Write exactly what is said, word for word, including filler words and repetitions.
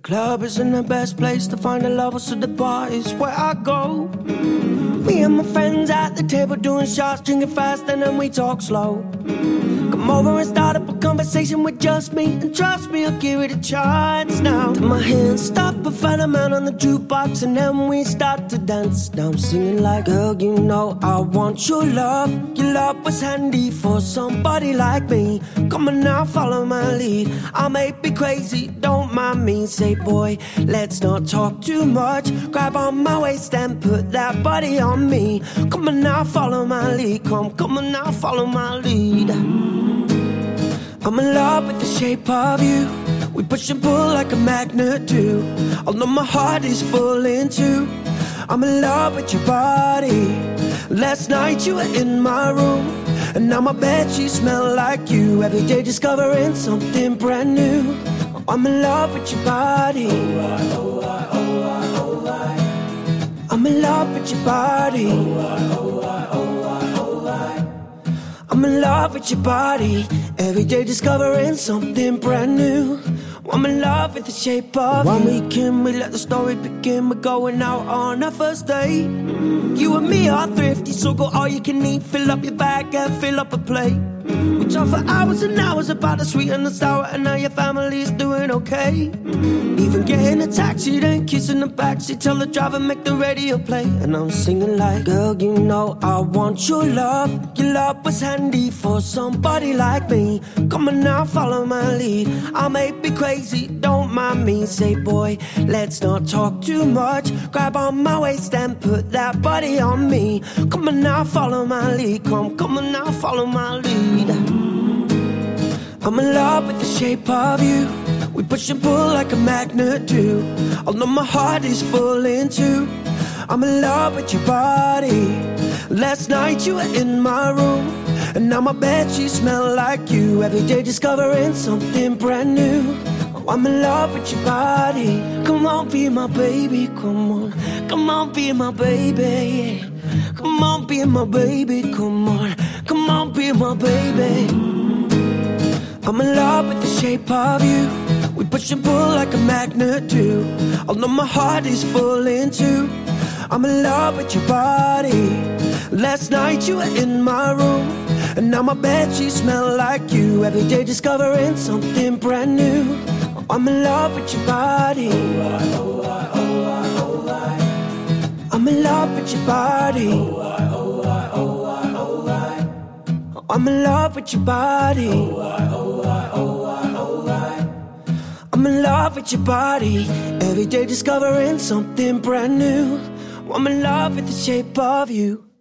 club isn't the best place to find a lover, so the bar is where I go. Me and my friends at the table doing shots, drinking fast, and then we talk slow. Come over and start up a conversation with just me, and trust me, I'll give it a chance now. Then my hands stop, I find a man on the jukebox, and then we start to dance. Now I'm singing like, girl, you know I want your love. Your love was handy for somebody like me. Come on now, follow my lead. I may be crazy, don't mind me. Say, boy, let's not talk too much. Grab on my waist and put that body on me. Come on now, follow my lead. Come, come on now, follow my lead. I'm in love with the shape of you. We push and pull like a magnet do. Although my heart is full in two. I'm in love with your body. Last night you were in my room, and now my bedsheets smell like you. Every day discovering something brand new. I'm in love with your body. Oh, I, oh, I, oh, I, oh, I. I'm in love with your body. Oh, I, oh, I, oh, I, oh, I. I'm in love with your body. Every day discovering something brand new. I'm in love with the shape of One you. Weekend, we let the story begin. We're going out on our first date. You and me are thrifty, so go all you can eat. Fill up your bag and fill up a plate. We talk for hours and hours about the sweet and the sour, and now your family's doing okay. Even getting a taxi, then kissing the backseat. Tell the driver, make the radio play. And I'm singing like, girl, you know I want your love. Your love was handy for somebody like me. Come on now, follow my lead. I may be crazy, don't mind me. Say, boy, let's not talk too much. Grab on my waist and put that body on me. Come on now, follow my lead. Come, come on now, follow my lead. I'm in love with the shape of you. We push and pull like a magnet do. Although my heart is full in two. I'm in love with your body. Last night you were in my room, and now my bedsheets smell like you. Every day discovering something brand new. I'm in love with your body. Come on, be my baby, come on. Come on, be my baby. Come on, be my baby, come on. Come on, be my baby. I'm in love with the shape of you. We push and pull like a magnet do. Although my heart is full in two. I'm in love with your body. Last night you were in my room, and now my bedsheets smell like you. Every day discovering something brand new. I'm in love with your body. Oh, I, oh, I, oh, I, oh, I. I'm in love with your body. Oh, I, oh, I, oh, I, oh, I. I'm in love with your body. Oh, I, oh, I, oh, I, oh, I. I'm in love with your body. Every day discovering something brand new. I'm in love with the shape of you.